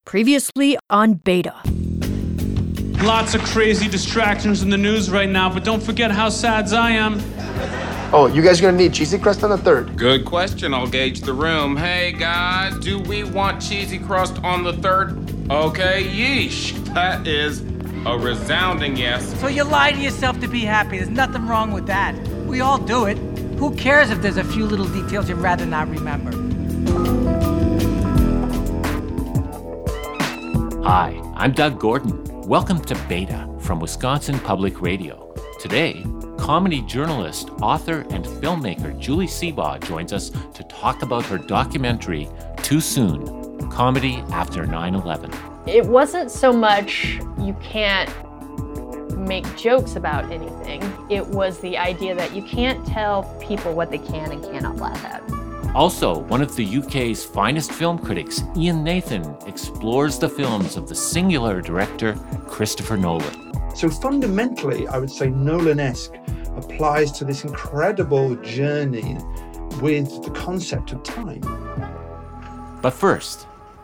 Previously on Beta. Lots of crazy distractions in the news right now, but don't forget how sad I am. Oh, you guys gonna need cheesy crust on the third? Good question. I'll gauge the room. Hey, guys, do we want cheesy crust on the third? Okay, yeesh. That is a resounding yes. So you lie to yourself to be happy. There's nothing wrong with that. We all do it. Who cares if there's a few little details you'd rather not remember? Hi, I'm Doug Gordon. Welcome to Beta from Wisconsin Public Radio. Today, comedy journalist, author, and filmmaker Julie Seabaugh joins us to talk about her documentary, Too Soon, Comedy After 9/11. It wasn't so much you can't make jokes about anything. It was the idea that you can't tell people what they can and cannot laugh at. Also, one of the UK's finest film critics, Ian Nathan, explores the films of the singular director, Christopher Nolan. So fundamentally, I would say Nolan-esque applies to this incredible journey with the concept of time. But first,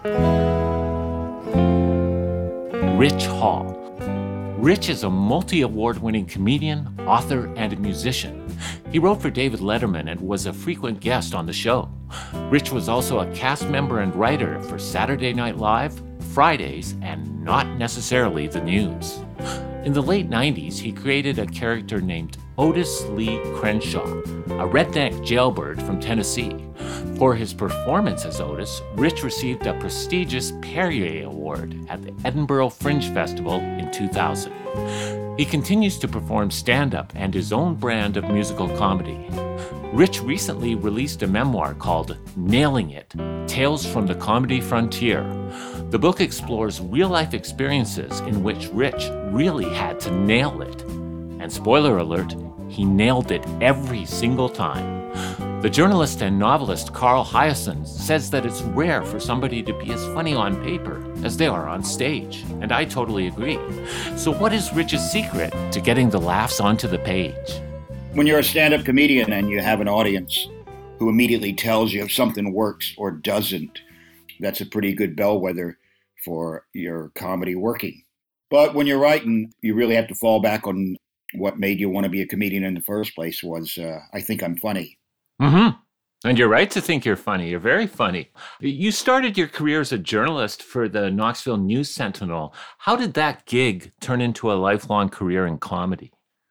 Rich Hall. Rich is a multi-award-winning comedian, author, and musician. He wrote for David Letterman and was a frequent guest on the show. Rich was also a cast member and writer for Saturday Night Live, Fridays, and Not Necessarily the News. In the late 90s, he created a character named Otis Lee Crenshaw, a redneck jailbird from Tennessee. For his performance as Otis, Rich received a prestigious Perrier Award at the Edinburgh Fringe Festival in 2000. He continues to perform stand-up and his own brand of musical comedy. Rich recently released a memoir called Nailing It, Tales from the Comedy Frontier. The book explores real-life experiences in which Rich really had to nail it. And spoiler alert, he nailed it every single time. The journalist and novelist Carl Hiaasen says that it's rare for somebody to be as funny on paper as they are on stage, and I totally agree. So what is Rich's secret to getting the laughs onto the page? When you're a stand-up comedian and you have an audience who immediately tells you if something works or doesn't, that's a pretty good bellwether for your comedy working. But when you're writing, you really have to fall back on what made you want to be a comedian in the first place was, I think I'm funny. Mm-hmm. And you're right to think you're funny. You're very funny. You started your career as a journalist for the Knoxville News Sentinel. How did that gig turn into a lifelong career in comedy?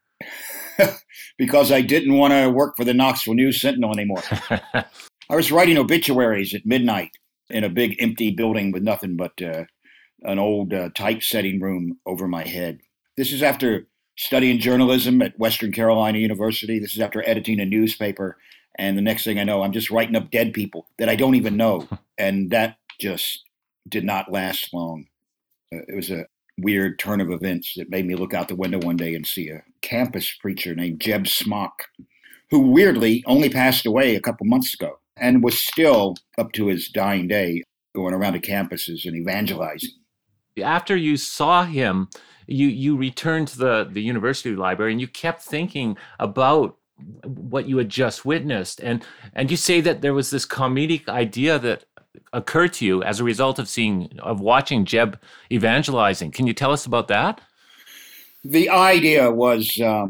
Because I didn't want to work for the Knoxville News Sentinel anymore. I was writing obituaries at midnight in a big empty building with nothing but an old typesetting room over my head. This is after studying journalism at Western Carolina University. This is after editing a newspaper. And the next thing I know, I'm just writing up dead people that I don't even know. And that just did not last long. It was a weird turn of events that made me look out the window one day and see a campus preacher named Jeb Smock, who weirdly only passed away a couple months ago and was still, up to his dying day, going around to campuses and evangelizing. After you saw him, you returned to the university library and you kept thinking about what you had just witnessed. And you say that there was this comedic idea that occurred to you as a result of watching Jeb evangelizing. Can you tell us about that? The idea was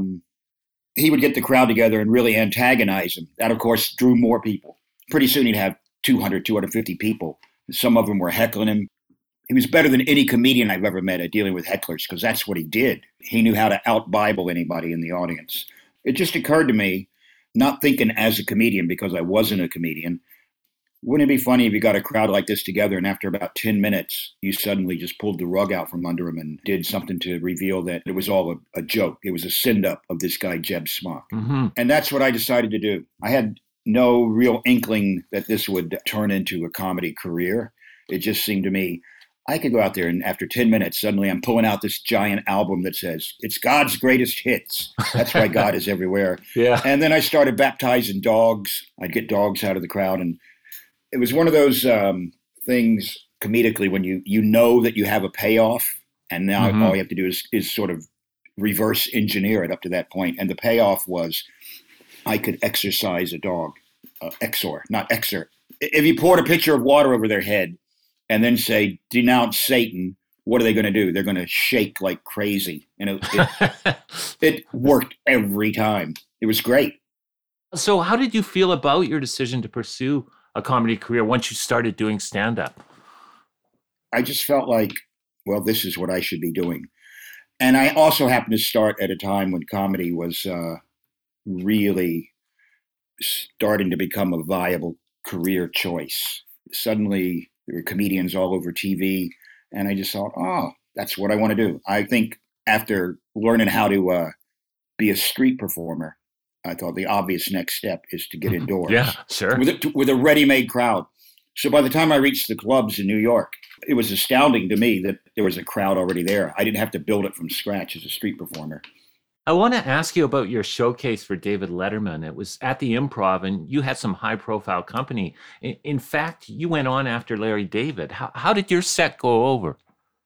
he would get the crowd together and really antagonize them. That, of course, drew more people. Pretty soon he'd have 200, 250 people. Some of them were heckling him. He was better than any comedian I've ever met at dealing with hecklers because that's what he did. He knew how to out-Bible anybody in the audience. It just occurred to me, not thinking as a comedian because I wasn't a comedian, wouldn't it be funny if you got a crowd like this together and after about 10 minutes, you suddenly just pulled the rug out from under him and did something to reveal that it was all a joke. It was a send-up of this guy, Jeb Smock. Mm-hmm. And that's what I decided to do. I had no real inkling that this would turn into a comedy career. It just seemed to me, I could go out there and after 10 minutes, suddenly I'm pulling out this giant album that says, it's God's greatest hits. That's why God is everywhere. Yeah. And then I started baptizing dogs. I'd get dogs out of the crowd. And it was one of those things comedically when you know that you have a payoff. And now all you have to do is sort of reverse engineer it up to that point. And the payoff was I could exorcise a dog. Exor, not exer. If you poured a pitcher of water over their head, and then say, denounce Satan, what are they going to do? They're going to shake like crazy. And it worked every time. It was great. So how did you feel about your decision to pursue a comedy career once you started doing stand-up? I just felt like, well, this is what I should be doing. And I also happened to start at a time when comedy was really starting to become a viable career choice. Suddenly, there were comedians all over TV, and I just thought, oh, that's what I want to do. I think after learning how to be a street performer, I thought the obvious next step is to get indoors. Yeah, sure. With a ready-made crowd. So by the time I reached the clubs in New York, it was astounding to me that there was a crowd already there. I didn't have to build it from scratch as a street performer. I want to ask you about your showcase for David Letterman. It was at the Improv, and you had some high-profile company. In fact, you went on after Larry David. How did your set go over?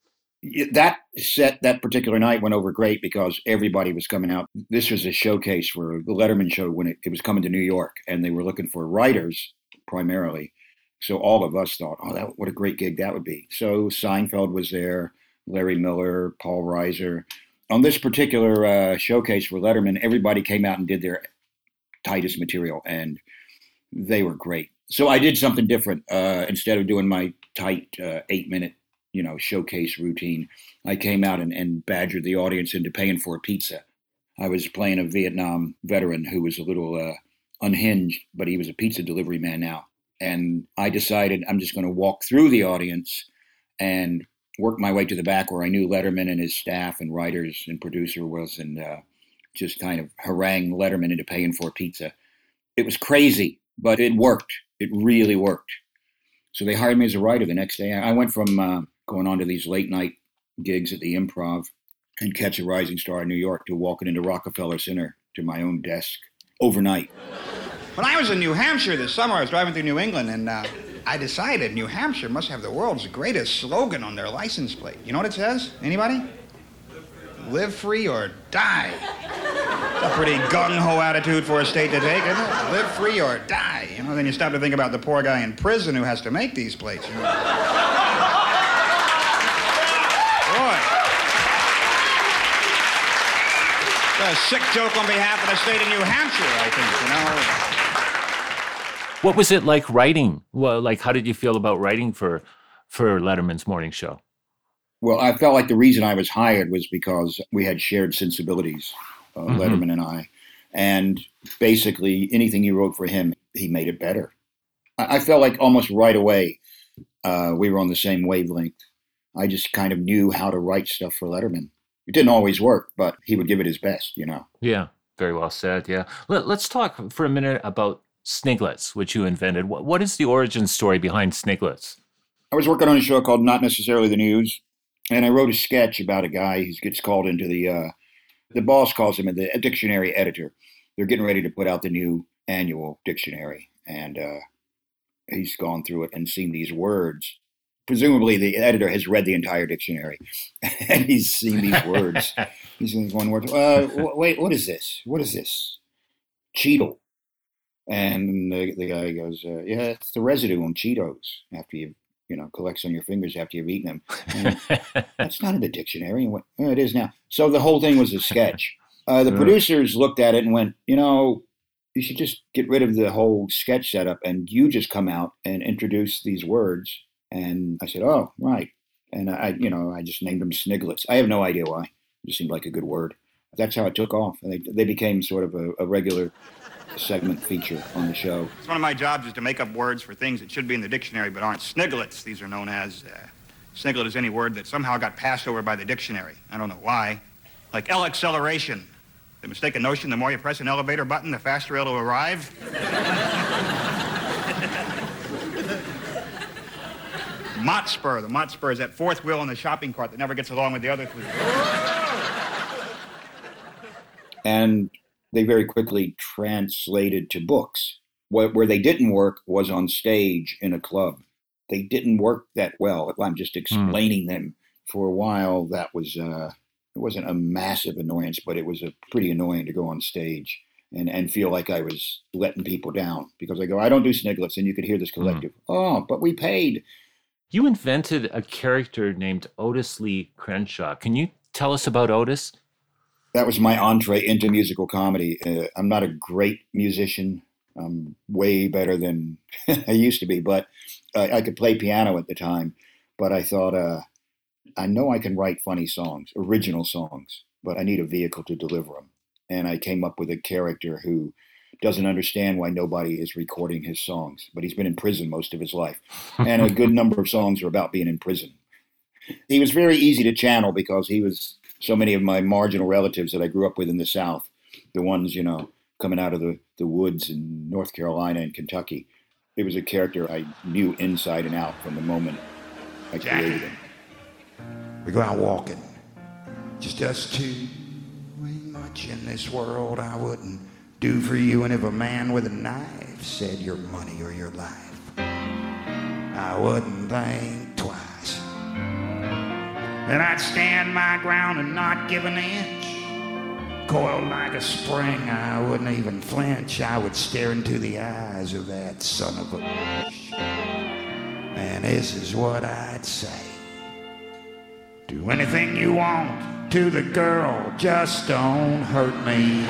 That set that particular night went over great because everybody was coming out. This was a showcase for the Letterman show when it was coming to New York, and they were looking for writers primarily. So all of us thought, oh, what a great gig that would be. So Seinfeld was there, Larry Miller, Paul Reiser. On this particular showcase for Letterman, everybody came out and did their tightest material, and they were great. So I did something different. Instead of doing my tight 8-minute showcase routine, I came out and badgered the audience into paying for a pizza. I was playing a Vietnam veteran who was a little unhinged, but he was a pizza delivery man now. And I decided I'm just going to walk through the audience and work my way to the back where I knew Letterman and his staff and writers and producer was, and just kind of harangue Letterman into paying for a pizza. It was crazy, but it worked. It really worked. So they hired me as a writer the next day. I went from going on to these late night gigs at the Improv and Catch a Rising Star in New York to walking into Rockefeller Center to my own desk overnight. When I was in New Hampshire this summer, I was driving through New England, and I decided New Hampshire must have the world's greatest slogan on their license plate. You know what it says? Anybody? Live free or die. It's a pretty gung-ho attitude for a state to take, isn't it? Live free or die. Then you stop to think about the poor guy in prison who has to make these plates. Boy. It's a sick joke on behalf of the state of New Hampshire, I think, What was it like writing? Well, how did you feel about writing for Letterman's morning show? Well, I felt like the reason I was hired was because we had shared sensibilities, Letterman and I. And basically, anything he wrote for him, he made it better. I felt like almost right away we were on the same wavelength. I just kind of knew how to write stuff for Letterman. It didn't always work, but he would give it his best, Yeah, very well said, yeah. Let's talk for a minute about Sniglets, which you invented. What is the origin story behind Sniglets? I was working on a show called Not Necessarily the News, and I wrote a sketch about a guy who gets called into the boss calls him the dictionary editor. They're getting ready to put out the new annual dictionary, and he's gone through it and seen these words. Presumably the editor has read the entire dictionary, and he's seen these words. He's seen one word. Wait, what is this? What is this? Cheetle. And the guy goes, yeah, it's the residue on Cheetos after collects on your fingers after you've eaten them. That's not in the dictionary. And went, oh, it is now. So the whole thing was a sketch. The producers looked at it and went, you should just get rid of the whole sketch setup and you just come out and introduce these words. And I said, oh, right. And I just named them Sniglets. I have no idea why. It just seemed like a good word. That's how it took off. And they became sort of a regular segment feature on the show. It's one of my jobs is to make up words for things that should be in the dictionary but aren't. Sniglets, these are known as. Sniglet is any word that somehow got passed over by the dictionary. I don't know why. Like L-acceleration. The mistaken notion the more you press an elevator button, the faster it'll arrive. Motspur. The Motspur is that fourth wheel in the shopping cart that never gets along with the other three. And they very quickly translated to books. Where they didn't work was on stage in a club. They didn't work that well. I'm just explaining them. For a while, that was, it wasn't a massive annoyance, but it was pretty annoying to go on stage and feel like I was letting people down. Because I go, I don't do Sniglets, and you could hear this collective, oh, but we paid. You invented a character named Otis Lee Crenshaw. Can you tell us about Otis? That was my entree into musical comedy. I'm not a great musician. I'm way better than I used to be, but I could play piano at the time. But I thought, I know I can write funny songs, original songs, but I need a vehicle to deliver them. And I came up with a character who doesn't understand why nobody is recording his songs, but he's been in prison most of his life. And a good number of songs are about being in prison. He was very easy to channel because he was so many of my marginal relatives that I grew up with in the South, the ones, coming out of the woods in North Carolina and Kentucky. It was a character I knew inside and out from the moment I created him. We go out walking, just us two. Ain't much in this world I wouldn't do for you, and if a man with a knife said your money or your life, I wouldn't think twice. Then I'd stand my ground and not give an inch. Coiled like a spring, I wouldn't even flinch. I would stare into the eyes of that son of a bitch. And this is what I'd say. Do anything you want to the girl, just don't hurt me.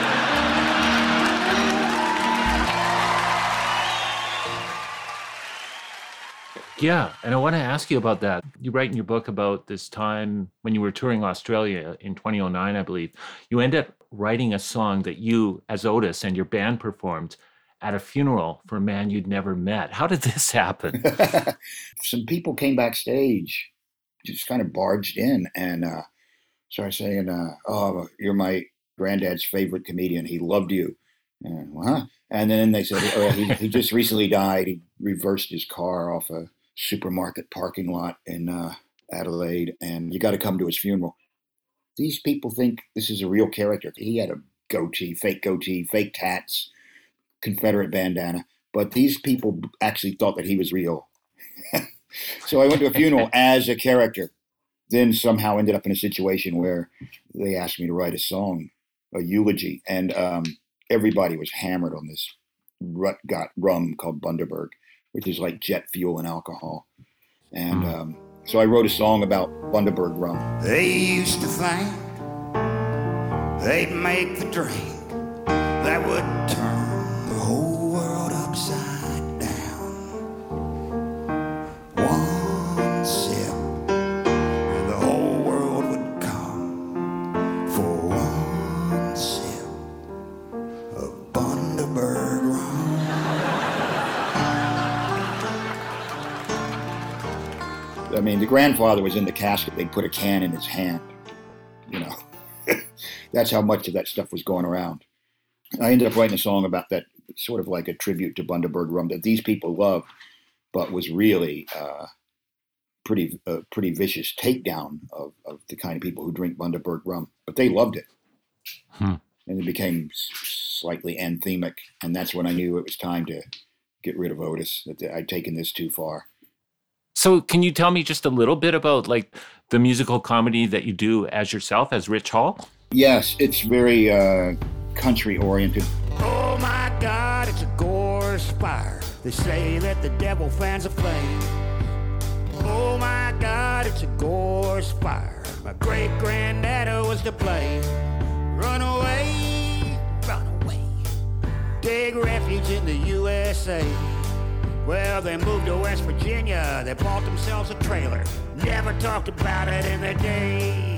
Yeah, and I want to ask you about that. You write in your book about this time when you were touring Australia in 2009, I believe. You end up writing a song that you, as Otis, and your band performed at a funeral for a man you'd never met. How did this happen? Some people came backstage, just kind of barged in and started saying, oh, you're my granddad's favorite comedian. He loved you. And, huh? And then they said, oh, he just recently died. He reversed his car off a supermarket parking lot in Adelaide, and you got to come to his funeral. These people think this is a real character. He had a goatee, fake tats, Confederate bandana, but these people actually thought that he was real. So I went to a funeral as a character, then somehow ended up in a situation where they asked me to write a song, a eulogy, and everybody was hammered on this rut-got rum called Bundaberg, which is like jet fuel and alcohol. And so I wrote a song about Bundaberg rum. They used to think they'd make the drink that would turn the whole world upside down. One sip and the whole world would come for one sip of Bundaberg rum. I mean, the grandfather was in the casket. They put a can in his hand, That's how much of that stuff was going around. I ended up writing a song about that, sort of like a tribute to Bundaberg rum that these people loved, but was really pretty vicious takedown of the kind of people who drink Bundaberg rum. But they loved it. And it became slightly anthemic. And that's when I knew it was time to get rid of Otis, that I'd taken this too far. So can you tell me just a little bit about like the musical comedy that you do as yourself, as Rich Hall? Yes, it's very country oriented. Oh my God, it's a gorgeous fire. They say that the devil fans a flame. Oh my God, it's a gorgeous fire. My great granddaddy was to blame. Run away, take refuge in the USA. Well, they moved to West Virginia. They bought themselves a trailer. Never talked about it in their day.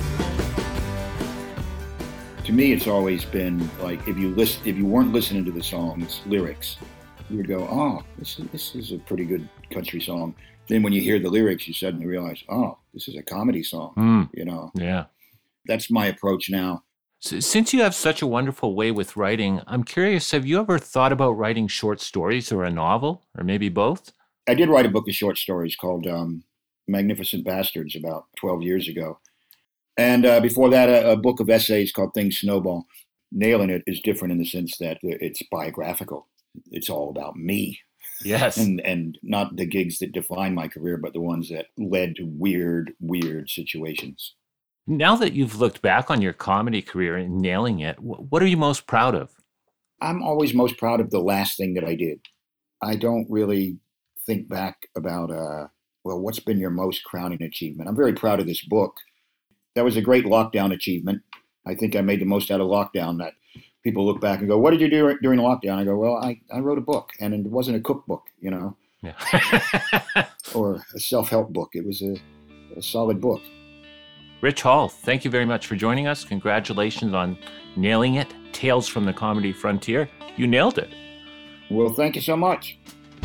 To me, it's always been like if you weren't listening to the song's lyrics, you would go, "Oh, this is a pretty good country song." Then when you hear the lyrics, you suddenly realize, "Oh, this is a comedy song." Yeah, that's my approach now. So, since you have such a wonderful way with writing, I'm curious, have you ever thought about writing short stories or a novel, or maybe both? I did write a book of short stories called Magnificent Bastards about 12 years ago. And before that, a book of essays called Things Snowball. Nailing It is different in the sense that it's biographical. It's all about me. Yes. And not the gigs that define my career, but the ones that led to weird situations. Now that you've looked back on your comedy career and nailing it, what are you most proud of? I'm always most proud of the last thing that I did. I don't really think back about well, what's been your most crowning achievement? I'm very proud of this book. That was a great lockdown achievement. I think I made the most out of lockdown, that people look back and go, what did you do during lockdown? I go, well, I wrote a book, and it wasn't a cookbook, yeah. or a self-help book. It was a solid book. Rich Hall, thank you very much for joining us. Congratulations on nailing it. Tales from the Comedy Frontier. You nailed it. Well, thank you so much.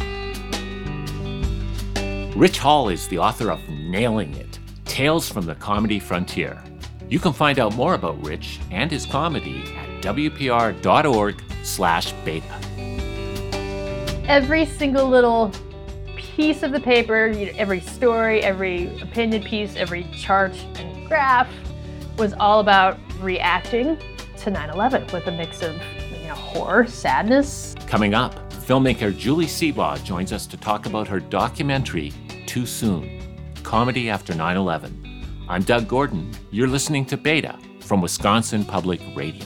Rich Hall is the author of Nailing It, Tales from the Comedy Frontier. You can find out more about Rich and his comedy at wpr.org/beta. Every single little piece of the paper, every story, every opinion piece, every chart and graph was all about reacting to 9/11 with a mix of horror, sadness. Coming up, filmmaker Julie Seabaugh joins us to talk about her documentary, Too Soon, Comedy After 9/11. I'm Doug Gordon. You're listening to Beta from Wisconsin Public Radio.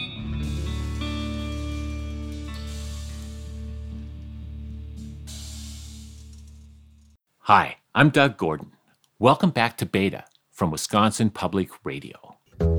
Hi, I'm Doug Gordon. Welcome back to Beta from Wisconsin Public Radio.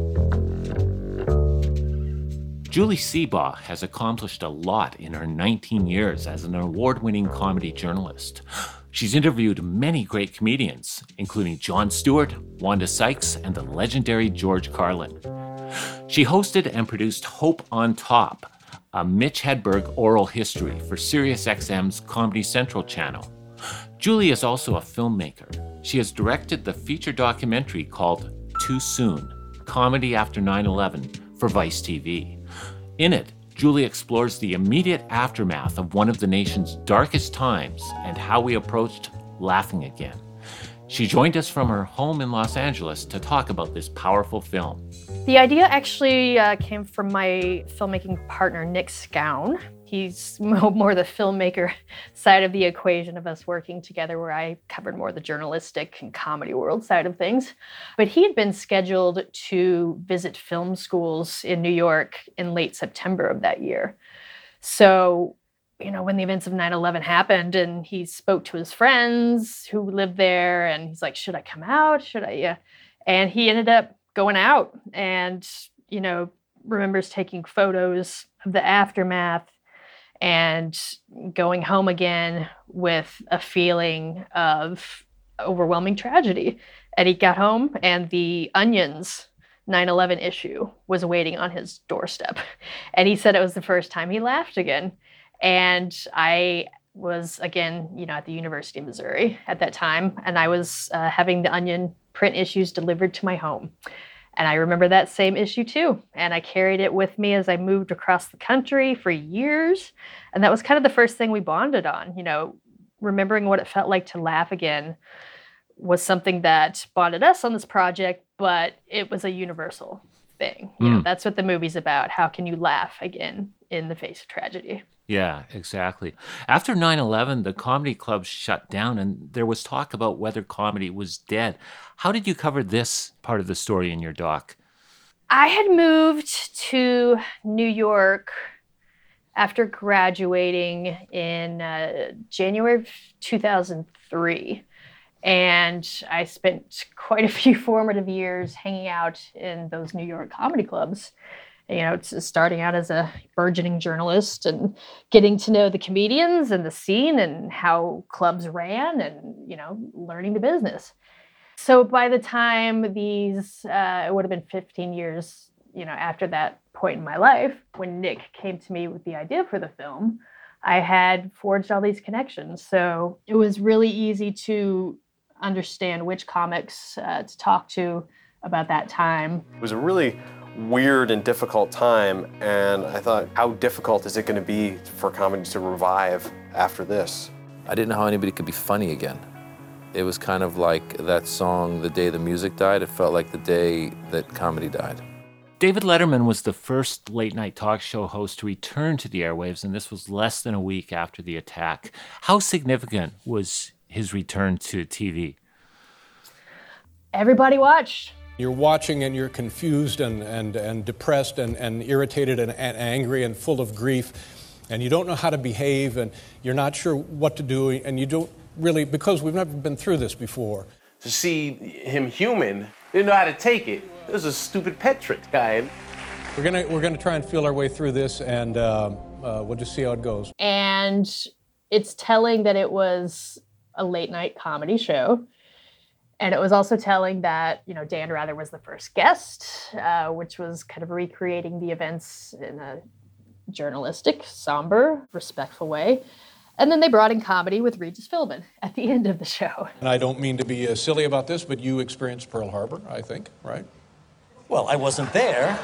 Julie Seabaugh has accomplished a lot in her 19 years as an award-winning comedy journalist. She's interviewed many great comedians, including Jon Stewart, Wanda Sykes, and the legendary George Carlin. She hosted and produced Hope on Top, a Mitch Hedberg oral history for SiriusXM's Comedy Central channel. Julie is also a filmmaker. She has directed the feature documentary called Too Soon, Comedy After 9/11 for Vice TV. In it, Julie explores the immediate aftermath of one of the nation's darkest times and how we approached laughing again. She joined us from her home in Los Angeles to talk about this powerful film. The idea actually came from my filmmaking partner, Nick Scown. He's more the filmmaker side of the equation of us working together, where I covered more the journalistic and comedy world side of things. But he had been scheduled to visit film schools in New York in late September of that year. So, when the events of 9/11 happened and he spoke to his friends who lived there, and he's like, should I come out? Should I? Yeah. And he ended up going out and, remembers taking photos of the aftermath and going home again with a feeling of overwhelming tragedy. And he got home, and the Onion's 9/11 issue was waiting on his doorstep. And he said it was the first time he laughed again. And I was, again, at the University of Missouri at that time, and I was having the Onion print issues delivered to my home. And I remember that same issue too. And I carried it with me as I moved across the country for years. And that was kind of the first thing we bonded on. Remembering what it felt like to laugh again was something that bonded us on this project, but it was a universal thing. That's what the movie's about. How can you laugh again in the face of tragedy? Yeah, exactly. After 9/11, the comedy clubs shut down, and there was talk about whether comedy was dead. How did you cover this part of the story in your doc? I had moved to New York after graduating in January of 2003. And I spent quite a few formative years hanging out in those New York comedy clubs. Starting out as a burgeoning journalist and getting to know the comedians and the scene and how clubs ran and, learning the business. So by the time these, it would have been 15 years, after that point in my life, when Nick came to me with the idea for the film, I had forged all these connections. So it was really easy to understand which comics to talk to about that time. It was a really weird and difficult time, and I thought, how difficult is it going to be for comedy to revive after this? I didn't know how anybody could be funny again. It was kind of like that song, The Day the Music Died. It felt like the day that comedy died. David Letterman was the first late-night talk show host to return to the airwaves, and this was less than a week after the attack. How significant was his return to TV? Everybody watched. You're watching and you're confused and depressed and irritated and angry and full of grief, and you don't know how to behave, and you're not sure what to do, and you don't really, because we've never been through this before. To see him human, didn't know how to take it. This is a stupid pet trick guy. We're gonna try and feel our way through this, and we'll just see how it goes. And it's telling that it was a late night comedy show. And it was also telling that, Dan Rather was the first guest, which was kind of recreating the events in a journalistic, somber, respectful way. And then they brought in comedy with Regis Philbin at the end of the show. And I don't mean to be silly about this, but you experienced Pearl Harbor, I think, right? Well, I wasn't there.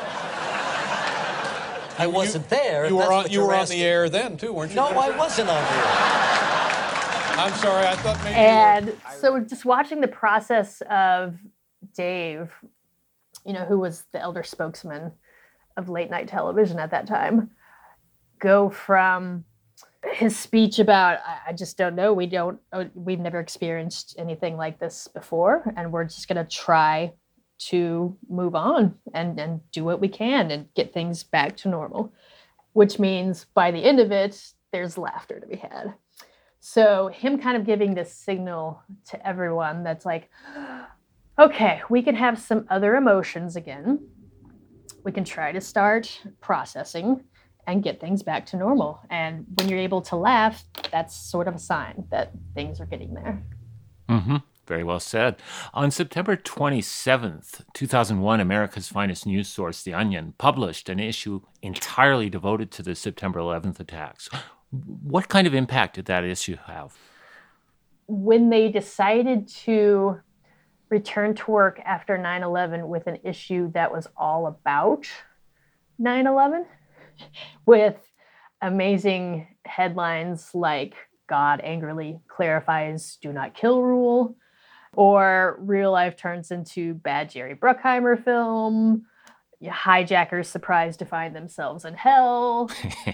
I wasn't there. You were on the air then, too, weren't you? No, I wasn't on the air. I'm sorry, I thought maybe And so just watching the process of Dave, who was the elder spokesman of late night television at that time, go from his speech about, I just don't know, we've never experienced anything like this before, and we're just going to try to move on and do what we can and get things back to normal, which means by the end of it, there's laughter to be had. So him kind of giving this signal to everyone that's like, okay, we can have some other emotions again. We can try to start processing and get things back to normal. And when you're able to laugh, that's sort of a sign that things are getting there. Mm-hmm. Very well said. On September 27th, 2001, America's finest news source, The Onion, published an issue entirely devoted to the September 11th attacks. What kind of impact did that issue have? When they decided to return to work after 9/11 with an issue that was all about 9/11, with amazing headlines like God angrily clarifies do not kill rule, or real life turns into bad Jerry Bruckheimer film, hijackers surprised to find themselves in hell.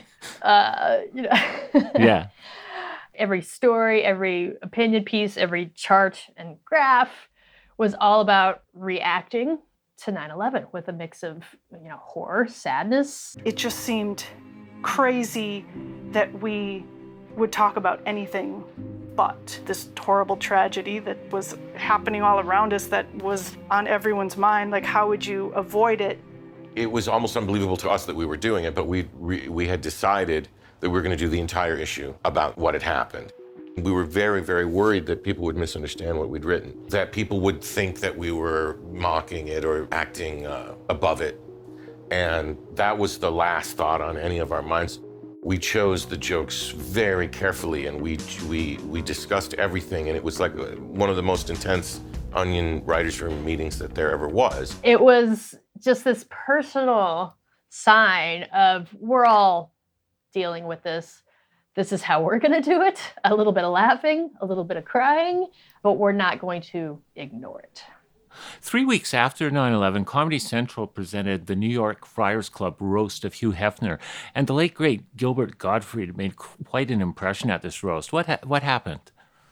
Yeah. Every story, every opinion piece, every chart and graph was all about reacting to 9/11 with a mix of, horror, sadness. It just seemed crazy that we would talk about anything but this horrible tragedy that was happening all around us, that was on everyone's mind. Like, how would you avoid it? It was almost unbelievable to us that we were doing it, but we had decided that we were going to do the entire issue about what had happened. We were very, very worried that people would misunderstand what we'd written, that people would think that we were mocking it or acting above it. And that was the last thought on any of our minds. We chose the jokes very carefully, and we discussed everything, and it was like one of the most intense Onion writers' room meetings that there ever was. It was just this personal sign of we're all dealing with this. This is how we're going to do it. A little bit of laughing, a little bit of crying, but we're not going to ignore it. 3 weeks after 9/11, Comedy Central presented the New York Friars Club roast of Hugh Hefner, and the late, great Gilbert Gottfried made quite an impression at this roast. What happened?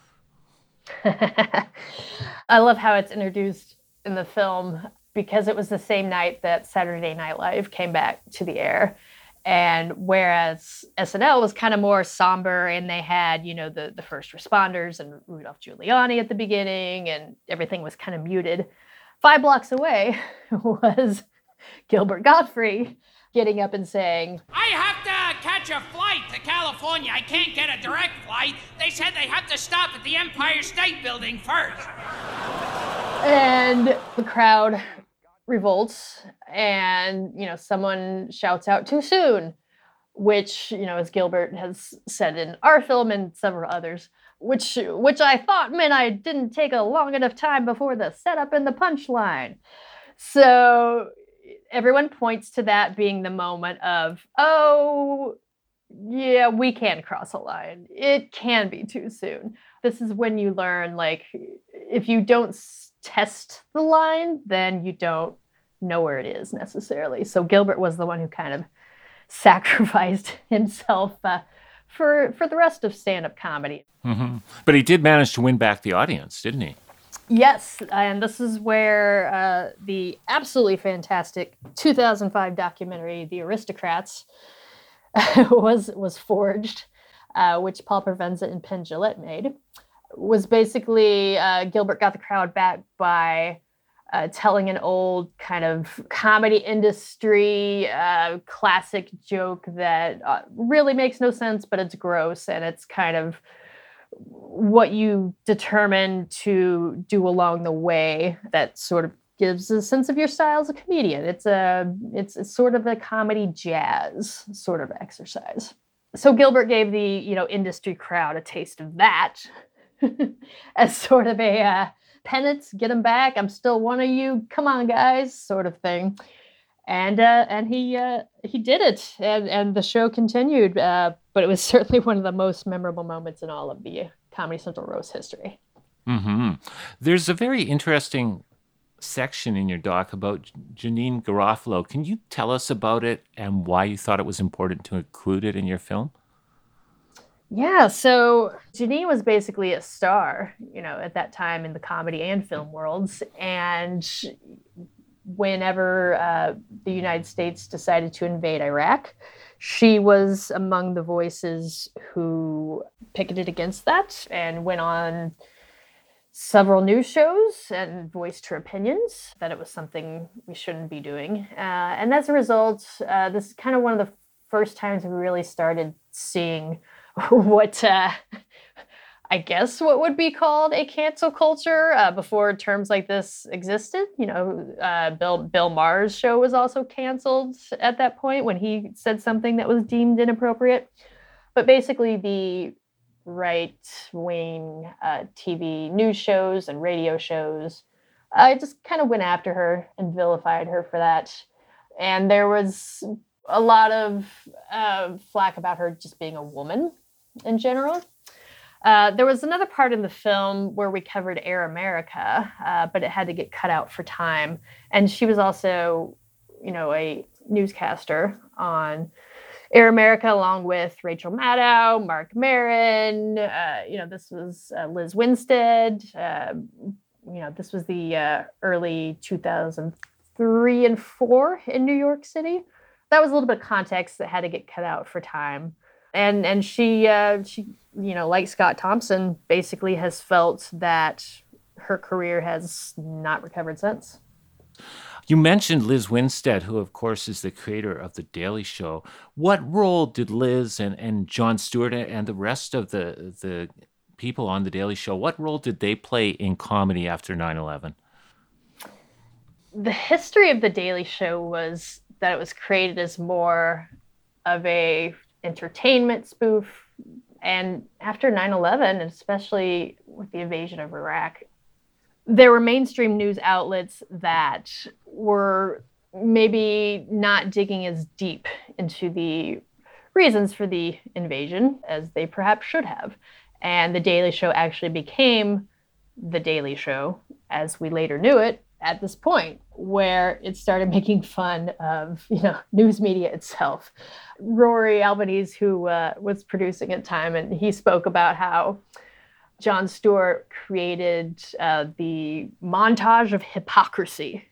I love how it's introduced in the film, because it was the same night that Saturday Night Live came back to the air. And whereas SNL was kind of more somber, and they had, the first responders and Rudolph Giuliani at the beginning, and everything was kind of muted. 5 blocks away was Gilbert Gottfried getting up and saying, I have to catch a flight to California. I can't get a direct flight. They said they have to stop at the Empire State Building first. And the crowd revolts, and someone shouts out too soon, which as Gilbert has said in our film and several others, which I thought meant I didn't take a long enough time before the setup and the punchline. So everyone points to that being the moment of, oh yeah, we can cross a line. It can be too soon. This is when you learn, like, if you don't test the line, then you don't know where it is necessarily. So Gilbert was the one who kind of sacrificed himself for the rest of stand-up comedy. Mm-hmm. But he did manage to win back the audience, didn't he? Yes, and this is where the absolutely fantastic 2005 documentary, The Aristocrats, was forged, which Paul Provenza and Penn Jillette made. was basically Gilbert got the crowd back by telling an old kind of comedy industry classic joke that really makes no sense, but it's gross, and it's kind of what you determine to do along the way that sort of gives a sense of your style as a comedian. It's sort of a comedy jazz sort of exercise. So Gilbert gave the industry crowd a taste of that as sort of a penance, get him back. I'm still one of you. Come on, guys, sort of thing. And he did it, and the show continued. But it was certainly one of the most memorable moments in all of the Comedy Central roast history. Mm-hmm. There's a very interesting section in your doc about Janeane Garofalo. Can you tell us about it and why you thought it was important to include it in your film? Yeah, so Janeane was basically a star, at that time in the comedy and film worlds. And whenever the United States decided to invade Iraq, she was among the voices who picketed against that and went on several news shows and voiced her opinions that it was something we shouldn't be doing. And as a result, this is kind of one of the first times we really started seeing what I guess what would be called a cancel culture. Before terms like this existed. Bill Maher's show was also canceled at that point when he said something that was deemed inappropriate. But basically the right-wing TV news shows and radio shows just kind of went after her and vilified her for that. And there was a lot of flack about her just being a woman in general. There was another part in the film where we covered Air America, but it had to get cut out for time. And she was also, a newscaster on Air America, along with Rachel Maddow, Marc Maron. This was Liz Winstead. This was the early 2003 and 4 in New York City. That was a little bit of context that had to get cut out for time. And she like Scott Thompson, basically has felt that her career has not recovered since. You mentioned Liz Winstead, who, of course, is the creator of The Daily Show. What role did Liz and Jon Stewart and the rest of the people on The Daily Show, what role did they play in comedy after 9/11? The history of The Daily Show was that it was created as more of a entertainment spoof. And after 9/11, especially with the invasion of Iraq, there were mainstream news outlets that were maybe not digging as deep into the reasons for the invasion as they perhaps should have. And The Daily Show actually became The Daily Show, as we later knew it, at this point, where it started making fun of, news media itself. Rory Albanese, who was producing at the time, and he spoke about how Jon Stewart created the montage of hypocrisy,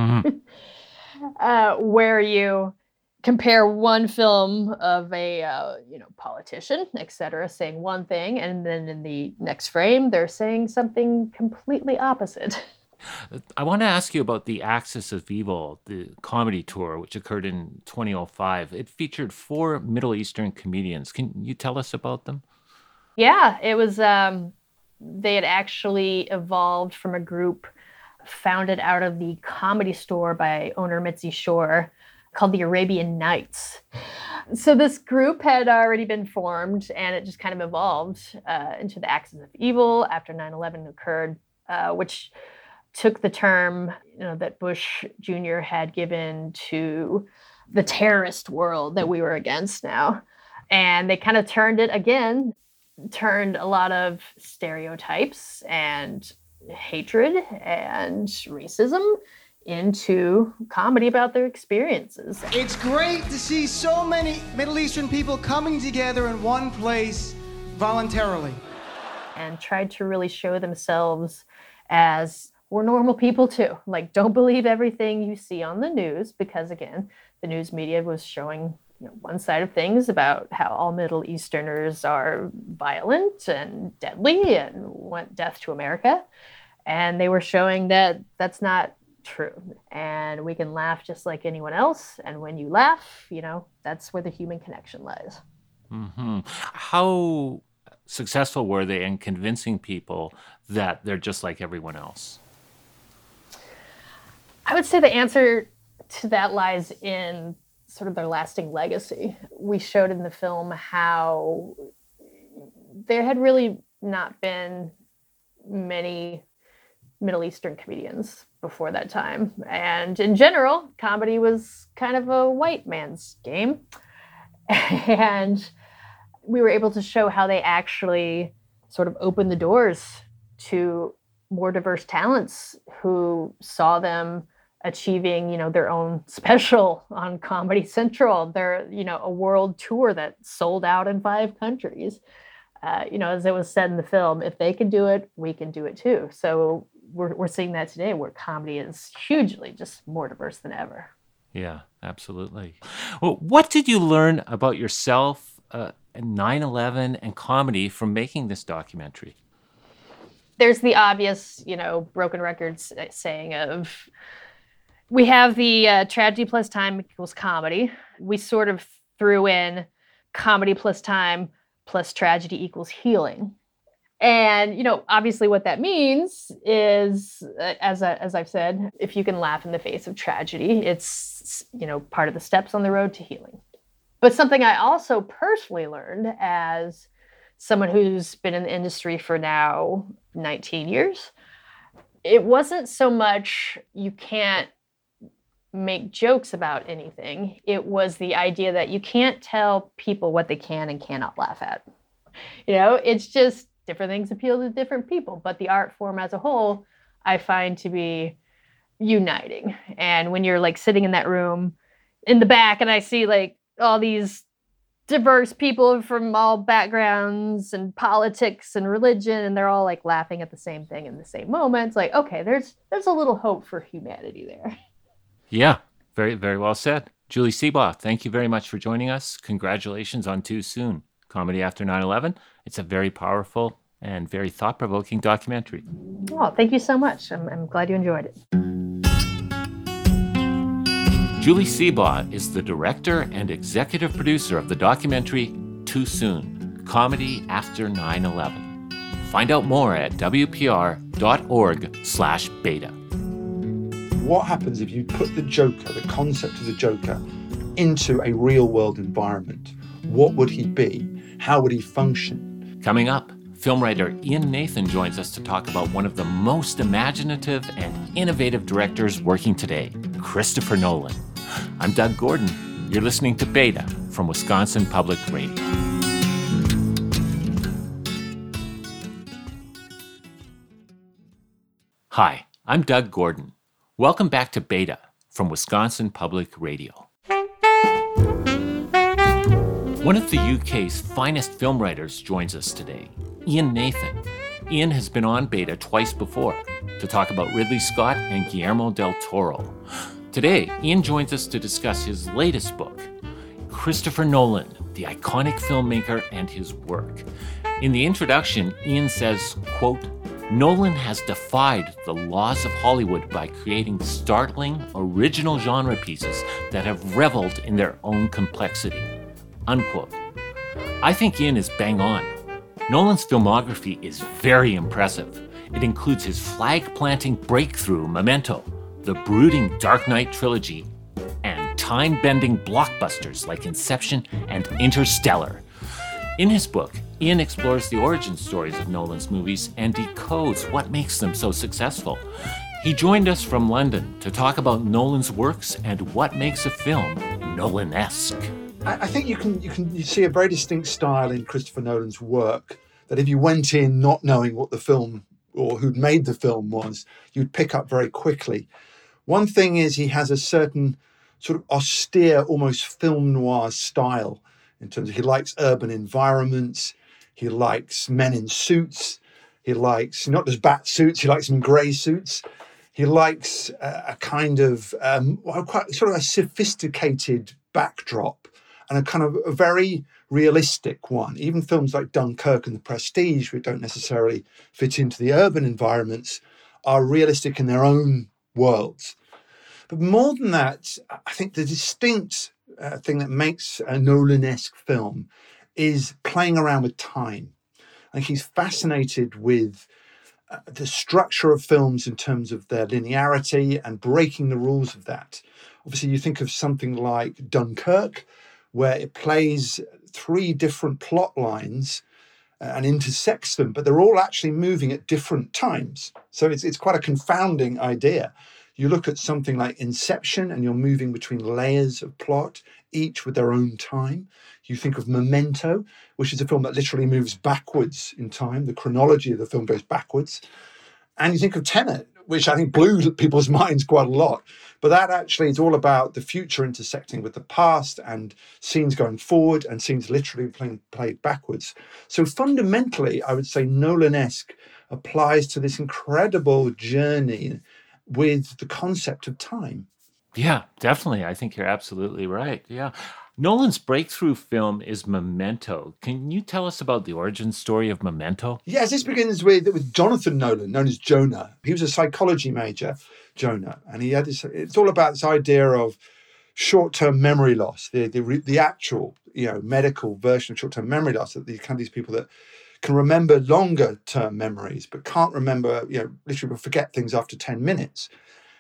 where you compare one film of a politician, etc., saying one thing, and then in the next frame, they're saying something completely opposite. I want to ask you about the Axis of Evil, the comedy tour, which occurred in 2005. It featured 4 Middle Eastern comedians. Can you tell us about them? Yeah, it was, they had actually evolved from a group founded out of the Comedy Store by owner Mitzi Shore called the Arabian Nights. So this group had already been formed, and it just kind of evolved into the Axis of Evil after 9/11 occurred, which took the term that Bush Jr. had given to the terrorist world that we were against now. And they kind of turned it again, turned a lot of stereotypes and hatred and racism into comedy about their experiences. It's great to see so many Middle Eastern people coming together in one place voluntarily. And tried to really show themselves as we're normal people too. Like, don't believe everything you see on the news, because again, the news media was showing one side of things about how all Middle Easterners are violent and deadly and want death to America. And they were showing that that's not true. And we can laugh just like anyone else. And when you laugh, that's where the human connection lies. Mm-hmm. How successful were they in convincing people that they're just like everyone else? I would say the answer to that lies in sort of their lasting legacy. We showed in the film how there had really not been many Middle Eastern comedians before that time. And in general, comedy was kind of a white man's game. And we were able to show how they actually sort of opened the doors to more diverse talents who saw them achieving, their own special on Comedy Central. They're, a world tour that sold out in 5 countries. As it was said in the film, if they can do it, we can do it too. So we're seeing that today, where comedy is hugely just more diverse than ever. Yeah, absolutely. Well, what did you learn about yourself, 9/11 and comedy from making this documentary? There's the obvious, broken records saying of, we have the tragedy plus time equals comedy. We sort of threw in comedy plus time plus tragedy equals healing. And, obviously what that means is, as I've said, if you can laugh in the face of tragedy, it's, part of the steps on the road to healing. But something I also personally learned as someone who's been in the industry for now 19 years, it wasn't so much you can't make jokes about anything. It was the idea that you can't tell people what they can and cannot laugh at. It's just different things appeal to different people, but the art form as a whole, I find to be uniting. And when you're sitting in that room in the back and I see all these diverse people from all backgrounds and politics and religion, and they're all laughing at the same thing in the same moment, it's okay, there's a little hope for humanity there. Yeah, very, very well said. Julie Seebaugh, thank you very much for joining us. Congratulations on Too Soon, Comedy After 9/11. It's a very powerful and very thought-provoking documentary. Oh, thank you so much. I'm glad you enjoyed it. Julie Seebaugh is the director and executive producer of the documentary Too Soon, Comedy After 9/11. Find out more at wpr.org/beta. What happens if you put the Joker, the concept of the Joker, into a real-world environment? What would he be? How would he function? Coming up, film writer Ian Nathan joins us to talk about one of the most imaginative and innovative directors working today, Christopher Nolan. I'm Doug Gordon. You're listening to Beta from Wisconsin Public Radio. Hi, I'm Doug Gordon. Welcome back to Beta from Wisconsin Public Radio. One of the UK's finest film writers joins us today, Ian Nathan. Ian has been on Beta twice before to talk about Ridley Scott and Guillermo del Toro. Today, Ian joins us to discuss his latest book, Christopher Nolan, the iconic filmmaker and his work. In the introduction, Ian says, quote, Nolan has defied the laws of Hollywood by creating startling, original genre pieces that have reveled in their own complexity, unquote. I think Ian is bang on. Nolan's filmography is very impressive. It includes his flag-planting breakthrough Memento, the brooding Dark Knight trilogy, and time-bending blockbusters like Inception and Interstellar. In his book, Ian explores the origin stories of Nolan's movies and decodes what makes them so successful. He joined us from London to talk about Nolan's works and what makes a film Nolan-esque. I think you see a very distinct style in Christopher Nolan's work that if you went in not knowing what the film or who'd made the film was, you'd pick up very quickly. One thing is he has a certain sort of austere, almost film noir style in terms of he likes urban environments, he likes men in suits, he likes not just bat suits, he likes some grey suits. He likes a kind of quite sort of a sophisticated backdrop and a kind of a very realistic one. Even films like Dunkirk and The Prestige, which don't necessarily fit into the urban environments, are realistic in their own worlds. But more than that, I think the distinct thing that makes a Nolan-esque film is playing around with time. I think he's fascinated with the structure of films in terms of their linearity and breaking the rules of that. Obviously, you think of something like Dunkirk, where it plays 3 different plot lines and intersects them, but they're all actually moving at different times. So it's quite a confounding idea. You look at something like Inception and you're moving between layers of plot, each with their own time. You think of Memento, which is a film that literally moves backwards in time. The chronology of the film goes backwards. And you think of Tenet, which I think blew people's minds quite a lot. But that actually is all about the future intersecting with the past and scenes going forward and scenes literally played backwards. So fundamentally, I would say Nolan-esque applies to this incredible journey with the concept of time. Yeah, definitely. I think you're absolutely right. Yeah. Nolan's breakthrough film is Memento. Can you tell us about the origin story of Memento? Yes, this begins with Jonathan Nolan, known as Jonah. He was a psychology major, Jonah, and he had this. It's all about this idea of short-term memory loss, the actual, medical version of short-term memory loss. That these people that can remember longer-term memories, but can't remember, literally forget things after 10 minutes.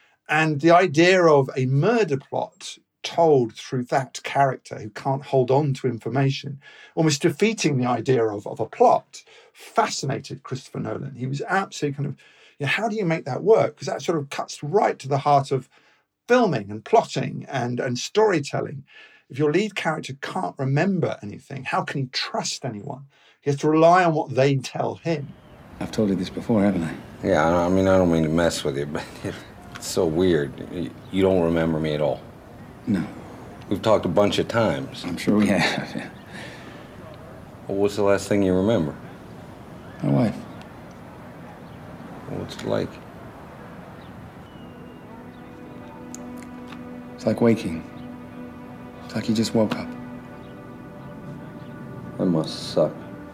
And the idea of a murder plot told through that character who can't hold on to information, almost defeating the idea of a plot, fascinated Christopher Nolan. He was absolutely kind of, how do you make that work? Because that sort of cuts right to the heart of filming and plotting and storytelling. If your lead character can't remember anything, how can he trust anyone? He has to rely on what they tell him. I've told you this before, haven't I? Yeah, I mean, I don't mean to mess with you, but it's so weird. You don't remember me at all. No. We've talked a bunch of times. I'm sure we have, yeah. Well, what's the last thing you remember? My wife. What's it like? It's like waking. It's like you just woke up. That must suck.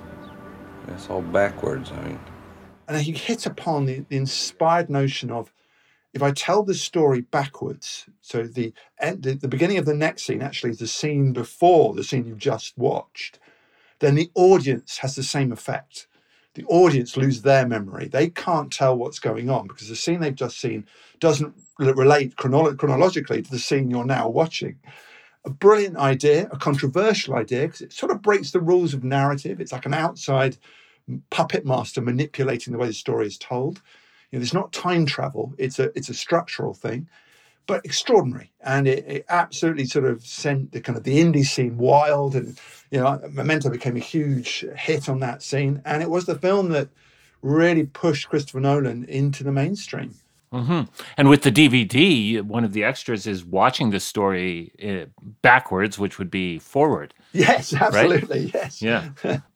It's all backwards, I mean. And he hit upon the inspired notion of, if I tell the story backwards, so the beginning of the next scene actually is the scene before the scene you've just watched, then the audience has the same effect. The audience lose their memory. They can't tell what's going on because the scene they've just seen doesn't relate chronologically to the scene you're now watching. A brilliant idea, a controversial idea, because it sort of breaks the rules of narrative. It's like an outside puppet master manipulating the way the story is told. There's not time travel. It's a structural thing, but extraordinary. And it absolutely sort of sent the indie scene wild. And, Memento became a huge hit on that scene. And it was the film that really pushed Christopher Nolan into the mainstream. Mm-hmm. And with the DVD, one of the extras is watching the story backwards, which would be forward. Yes, absolutely. Right? Yes. Yeah.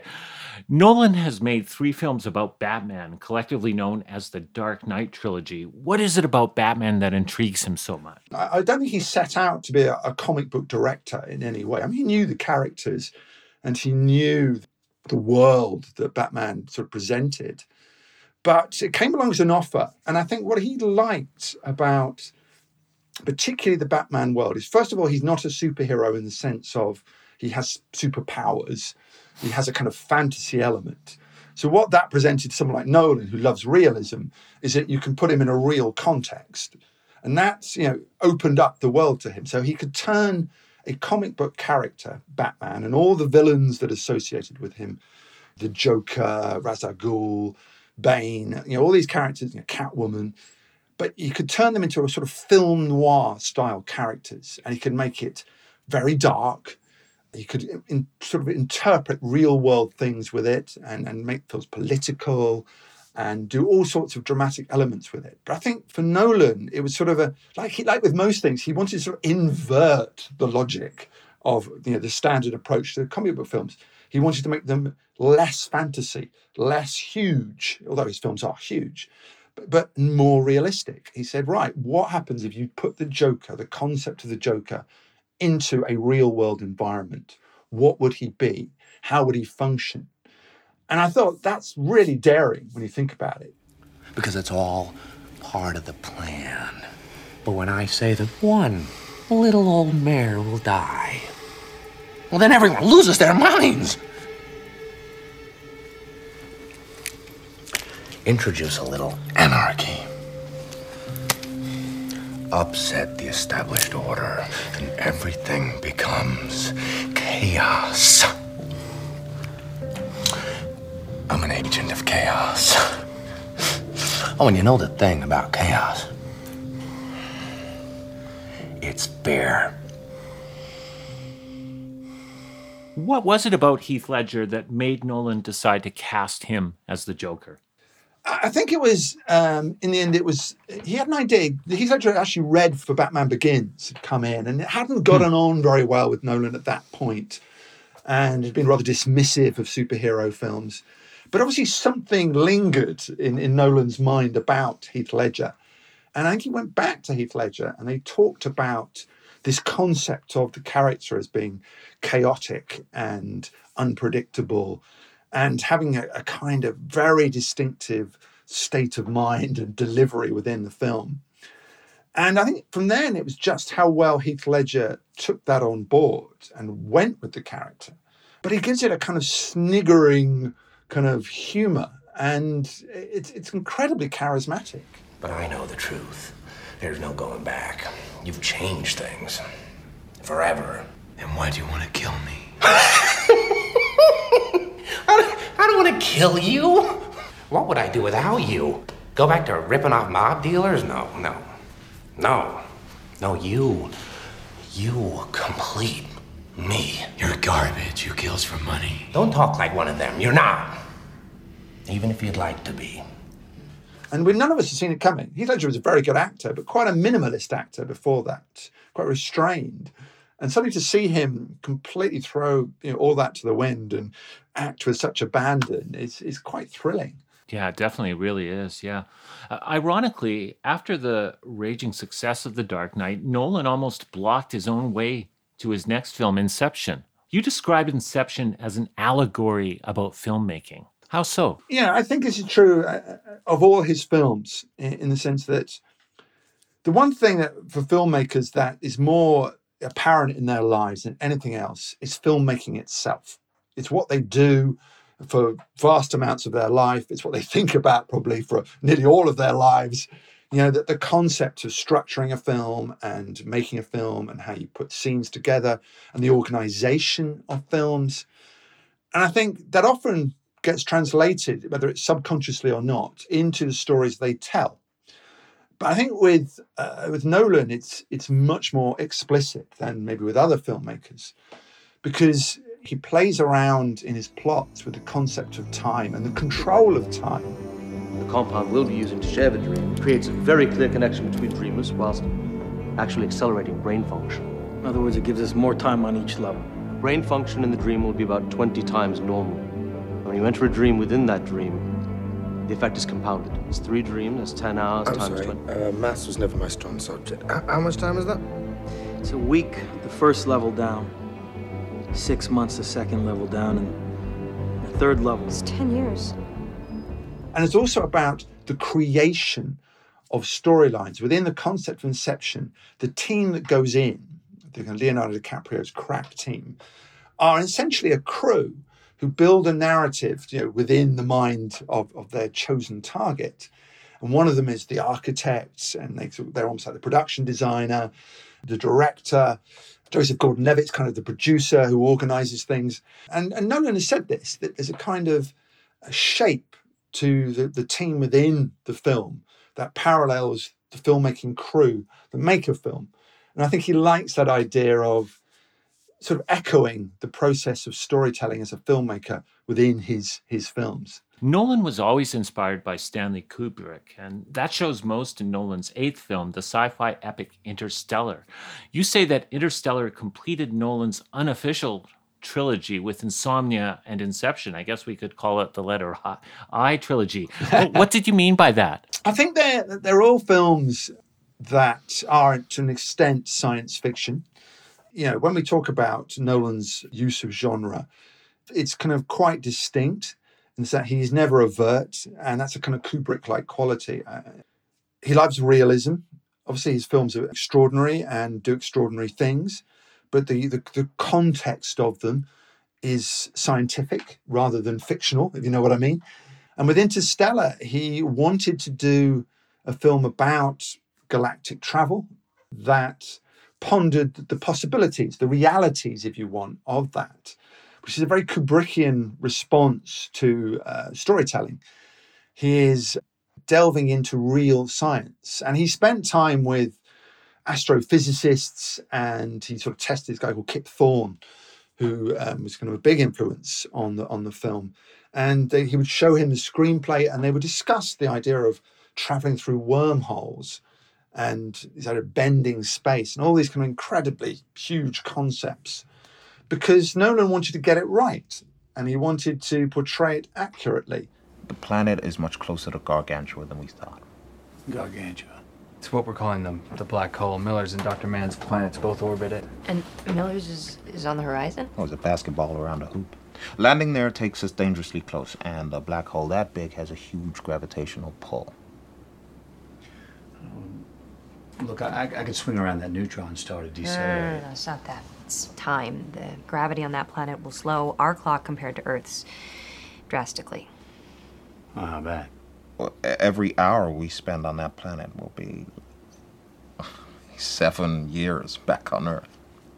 Nolan has made 3 films about Batman, collectively known as the Dark Knight trilogy. What is it about Batman that intrigues him so much? I don't think he set out to be a comic book director in any way. I mean, he knew the characters and he knew the world that Batman sort of presented. But it came along as an offer. And I think what he liked about particularly the Batman world is, first of all, he's not a superhero in the sense of he has superpowers. He has a kind of fantasy element. So what that presented to someone like Nolan, who loves realism, is that you can put him in a real context. And that's, opened up the world to him. So he could turn a comic book character, Batman, and all the villains that are associated with him, the Joker, Ra's al Ghul, Bane, all these characters, Catwoman, but you could turn them into a sort of film noir style characters, and he could make it very dark. You could sort of interpret real world things with it and make those political and do all sorts of dramatic elements with it. But I think for Nolan, it was sort of like with most things, he wanted to sort of invert the logic of the standard approach to comic book films. He wanted to make them less fantasy, less huge, although his films are huge, but more realistic. He said, right, what happens if you put the Joker, the concept of the Joker, into a real world environment. What would he be? How would he function? And I thought that's really daring when you think about it. Because it's all part of the plan. But when I say that one little old mare will die, well, then everyone loses their minds. Introduce a little anarchy. Upset the established order, and everything becomes chaos. I'm an agent of chaos. Oh, and you know the thing about chaos? It's fair. What was it about Heath Ledger that made Nolan decide to cast him as the Joker? I think it was, in the end, he had an idea. Heath Ledger had actually read for Batman Begins, had come in, and it hadn't gotten on very well with Nolan at that point, and had been rather dismissive of superhero films. But obviously something lingered in Nolan's mind about Heath Ledger. And I think he went back to Heath Ledger and they talked about this concept of the character as being chaotic and unpredictable and having a kind of very distinctive state of mind and delivery within the film. And I think from then it was just how well Heath Ledger took that on board and went with the character. But he gives it a kind of sniggering kind of humor, and it's incredibly charismatic. But I know the truth. There's no going back. You've changed things. Forever. Then why do you want to kill me? I don't want to kill you. What would I do without you? Go back to ripping off mob dealers? No. You complete me. You're garbage. You kills for money. Don't talk like one of them. You're not. Even if you'd like to be. And none of us had seen it coming. Heath Ledger was a very good actor, but quite a minimalist actor before that, quite restrained. And suddenly to see him completely throw all that to the wind and act with such abandon is quite thrilling. Yeah, it definitely really is, yeah. Ironically, after the raging success of The Dark Knight, Nolan almost blocked his own way to his next film, Inception. You described Inception as an allegory about filmmaking. How so? Yeah, I think this is true of all his films in the sense that the one thing that for filmmakers that is more apparent in their lives than anything else is filmmaking itself. It's what they do for vast amounts of their life. It's what they think about probably for nearly all of their lives. That the concept of structuring a film and making a film and how you put scenes together and the organization of films. And I think that often gets translated, whether it's subconsciously or not, into the stories they tell. But I think with Nolan, it's much more explicit than maybe with other filmmakers, because he plays around in his plots with the concept of time and the control of time. The compound we'll be using to share the dream creates a very clear connection between dreamers whilst actually accelerating brain function. In other words, it gives us more time on each level. Brain function in the dream will be about 20 times normal. When you enter a dream within that dream, the effect is compounded. It's 3 dreams, that's 10 hours times 20. Maths was never my strong subject. How much time is that? It's a week, the first level down. 6 months, the second level down, and the third level. It's 10 years. And it's also about the creation of storylines. Within the concept of Inception, the team that goes in, Leonardo DiCaprio's crack team, are essentially a crew who build a narrative, within the mind of their chosen target. And one of them is the architect, and they're almost like the production designer, the director. Joseph Gordon-Levitt's kind of the producer who organizes things. And Nolan has said this, that there's a kind of a shape to the team within the film that parallels the filmmaking crew that make a film. And I think he likes that idea of sort of echoing the process of storytelling as a filmmaker within his films. Nolan was always inspired by Stanley Kubrick, and that shows most in Nolan's 8th film, the sci-fi epic Interstellar. You say that Interstellar completed Nolan's unofficial trilogy with Insomnia and Inception. I guess we could call it the letter I trilogy. What did you mean by that? I think they're all films that are, to an extent, science fiction. When we talk about Nolan's use of genre, it's kind of quite distinct in that he's never overt, and that's a kind of Kubrick-like quality. He loves realism. Obviously, his films are extraordinary and do extraordinary things, but the context of them is scientific rather than fictional, if you know what I mean. And with Interstellar, he wanted to do a film about galactic travel that pondered the possibilities, the realities, if you want, of that, which is a very Kubrickian response to storytelling. He is delving into real science, and he spent time with astrophysicists, and he sort of tested this guy called Kip Thorne, who was kind of a big influence on the film. And he would show him the screenplay, and they would discuss the idea of traveling through wormholes and this idea of bending space and all these kind of incredibly huge concepts, because Nolan wanted to get it right, and he wanted to portray it accurately. The planet is much closer to Gargantua than we thought. Gargantua. It's what we're calling them, the black hole. Miller's and Dr. Mann's planets both orbit it. And Miller's is on the horizon? Oh, it's a basketball around a hoop. Landing there takes us dangerously close, and a black hole that big has a huge gravitational pull. Look, I could swing around that neutron star to decelerate. No, it's not that. It's time. The gravity on that planet will slow our clock compared to Earth's drastically. Oh, how bad? Well, every hour we spend on that planet will be 7 years back on Earth.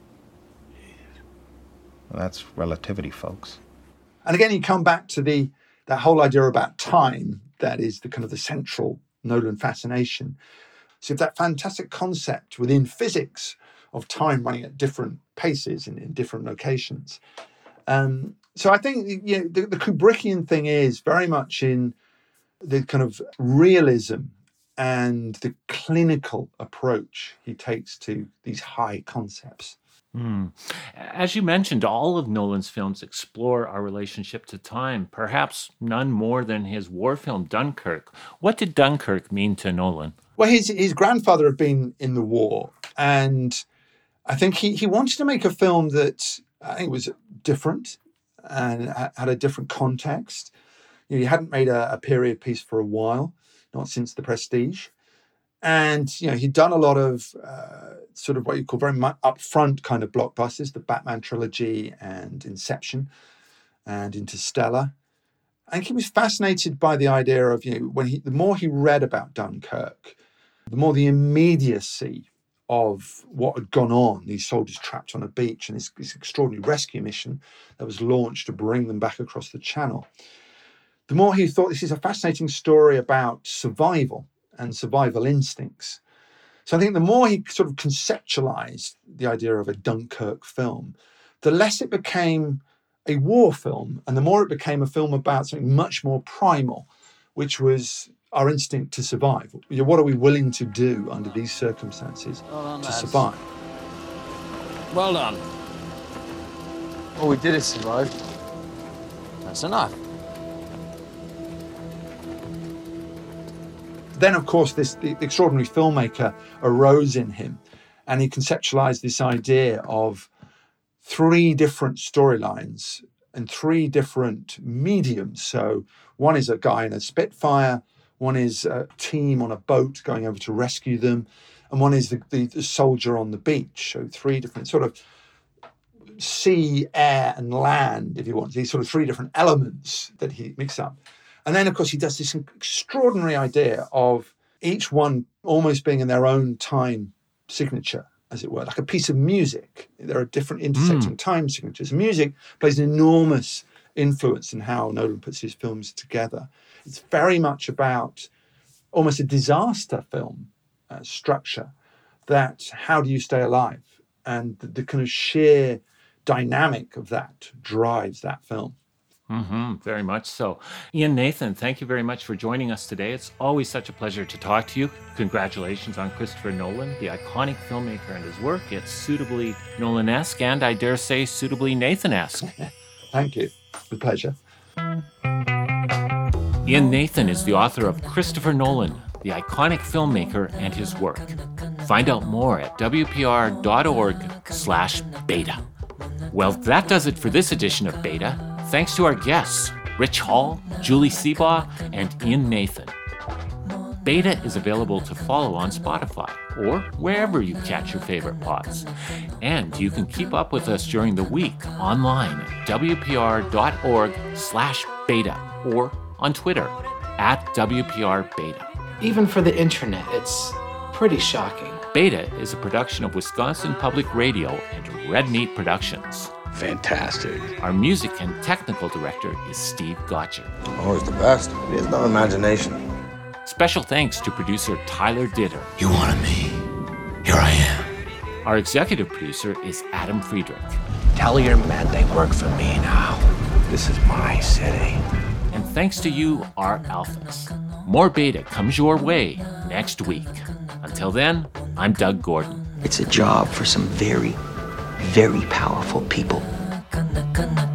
Well, that's relativity, folks. And again, you come back to that whole idea about time that is the kind of the central Nolan fascination. So that fantastic concept within physics of time running at different paces in different locations. So I think the Kubrickian thing is very much in the kind of realism and the clinical approach he takes to these high concepts. As you mentioned, all of Nolan's films explore our relationship to time, perhaps none more than his war film Dunkirk. What did Dunkirk mean to Nolan? Well, his grandfather had been in the war, and I think he wanted to make a film that I think was different and had a different context. He hadn't made a period piece for a while, not since The Prestige. And, he'd done a lot of sort of what you call very upfront kind of blockbusters, the Batman trilogy and Inception and Interstellar. I think he was fascinated by the idea of, the more he read about Dunkirk, the more the immediacy of what had gone on, these soldiers trapped on a beach, and this extraordinary rescue mission that was launched to bring them back across the channel. The more he thought this is a fascinating story about survival and survival instincts. So I think the more he sort of conceptualized the idea of a Dunkirk film, the less it became a war film, and the more it became a film about something much more primal, which was our instinct to survive. What are we willing to do under these circumstances to survive? Well done. All we did is survive. That's enough. Then, of course, the extraordinary filmmaker arose in him, and he conceptualized this idea of 3 different storylines and 3 different mediums. So one is a guy in a Spitfire, one is a team on a boat going over to rescue them, and one is the soldier on the beach. So 3 different sort of sea, air, and land, if you want. These sort of 3 different elements that he mixed up. And then, of course, he does this extraordinary idea of each one almost being in their own time signature, as it were, like a piece of music. There are different intersecting time signatures. Music plays an enormous influence in how Nolan puts his films together. It's very much about almost a disaster film structure, that how do you stay alive? And the kind of sheer dynamic of that drives that film. Very much so. Ian Nathan, thank you very much for joining us today. It's always such a pleasure to talk to you. Congratulations on Christopher Nolan, the iconic filmmaker, and his work. It's suitably Nolan-esque, and I dare say suitably Nathan-esque. Thank you. It's a pleasure. Ian Nathan is the author of Christopher Nolan, the iconic filmmaker, and his work. Find out more at wpr.org/beta. Well, that does it for this edition of Beta. Thanks to our guests, Rich Hall, Julie Seabaugh, and Ian Nathan. Beta is available to follow on Spotify or wherever you catch your favorite pods. And you can keep up with us during the week online at wpr.org/beta or on Twitter @WPRBeta. Even for the internet, it's pretty shocking. Beta is a production of Wisconsin Public Radio and Red Meat Productions. Fantastic. Our music and technical director is Steve Gotcher. Always the best. He has no imagination. Special thanks to producer Tyler Ditter. You wanted me. Here I am. Our executive producer is Adam Friedrich. Tell your men they work for me now. This is my city. And thanks to you, our alphas. More Beta comes your way next week. Until then, I'm Doug Gordon. It's a job for some very, very powerful people.